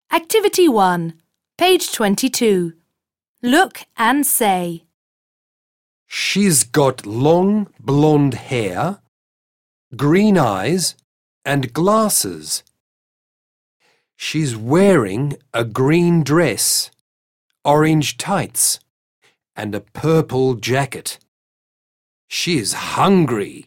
Activity 1, page 22. Look and say. She's got long blonde hair, green eyes and glasses. She's wearing a green dress, orange tights and a purple jacket. She's hungry.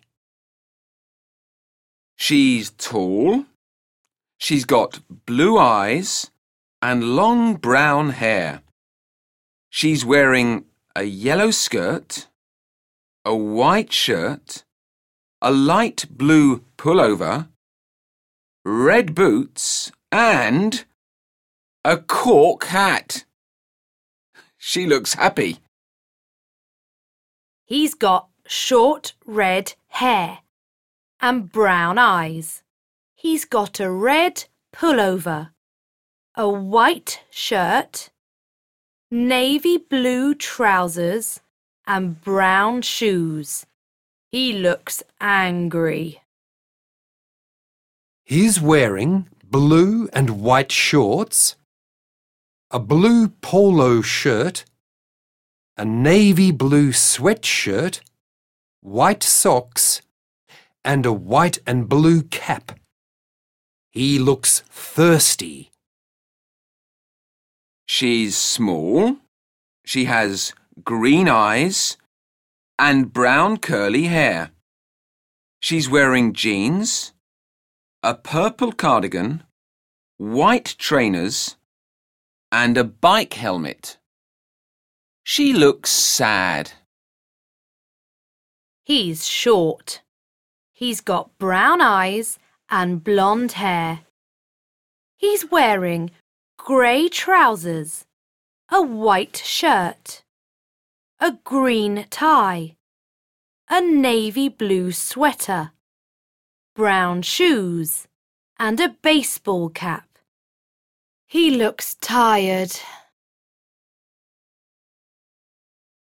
She's tall. She's got blue eyes and long brown hair. She's wearing a yellow skirt, a white shirt, a light blue pullover, red boots and a cork hat. She looks happy. He's got short red hair and brown eyes. He's got a red pullover, a white shirt, navy blue trousers and brown shoes. He looks angry. He's wearing blue and white shorts, a blue polo shirt, a navy blue sweatshirt, white socks, and a white and blue cap. He looks thirsty. She's small. She has green eyes and brown curly hair. She's wearing jeans, a purple cardigan, white trainers, and a bike helmet. She looks sad. He's short. He's got brown eyes and blonde hair. He's wearing grey trousers, a white shirt, a green tie, a navy blue sweater, brown shoes, and a baseball cap. He looks tired.